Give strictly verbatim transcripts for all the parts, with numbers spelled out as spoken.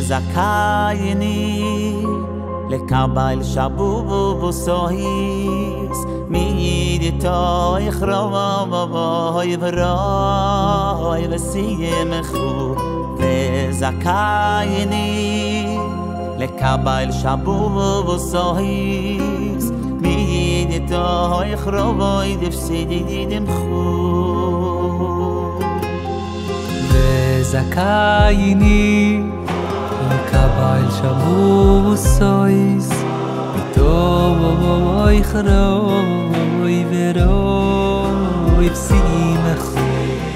וזכייני לקבל שבובוסויס מידיתו יכרוי ורוי ושמחו וזכייני לקבל שבובוסויס מידיתו יכרוי ופסידידמחו וזכייני לקבל שבובוסויס מידיתו יכרוי ורוי ופסידימחו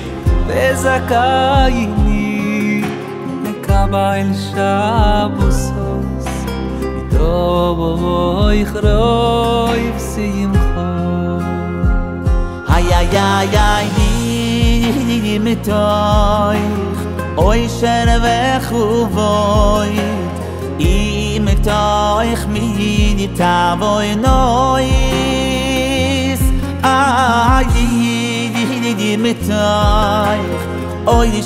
וזכייני לקבל שבובוסויס מידיתו יכרוי ופסידימחו איי איי איי איי מיטויך אוי שרבחובוית אם מיטויך מידי תבוי נויס איי מיטויך אוי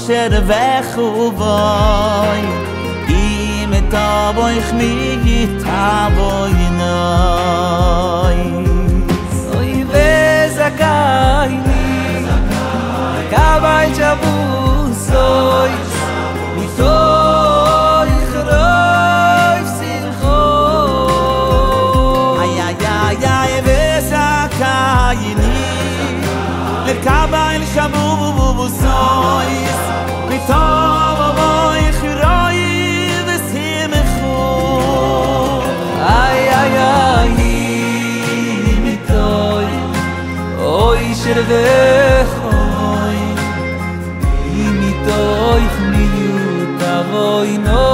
שרבחובוית אם מיטויך מידי תבוי נויס אוי וזכייני לקבל שבובוסויס מידיתו יכרוי ושמחו איי איי איי איי וזכייני לקבל שבובוסויס מידיתו יכרוי ושמחו איי איי איי מיטוי אוי שרבחו Toich mi tavoy no